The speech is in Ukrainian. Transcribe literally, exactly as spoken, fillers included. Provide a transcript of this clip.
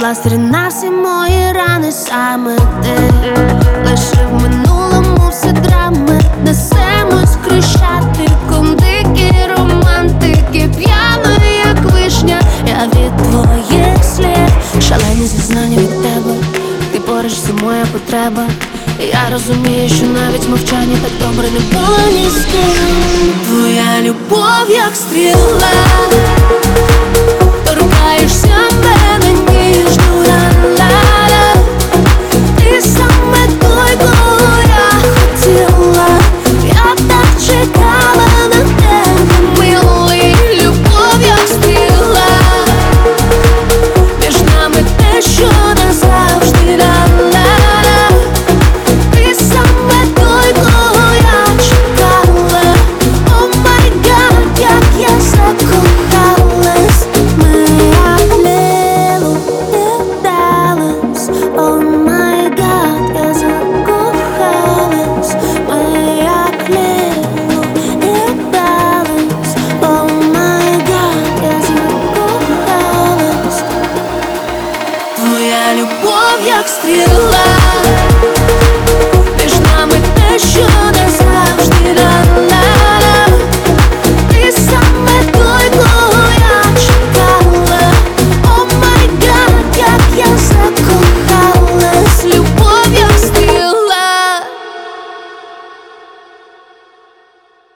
пластир на всі мої рани, саме ти лише в минулому все драми. Несемось хрещатиком, дикі романтики, п'яна, як вишня, я від твоїх слів. Шалені зізнання від тебе, ти поруч, це моя потреба. Я розумію, що навіть мовчання так добре не було ні з ким. Твоя любов, як стріла, торкаєшся мене ніжно, ла-ла-ла. Ти саме той, кого я хотіла. Я так чекала на тебе, милий. Любов, як стріла, між нами те, що назавжди, ла-ла-ла. Ти саме той, кого я чекала. О май гад, як я закохалась. Ми як Лілу і Далlas. О май гад, я закохалась. Ми як Лілу і Далlas. О май гад, я закохалась. Твоя любов, як стріла.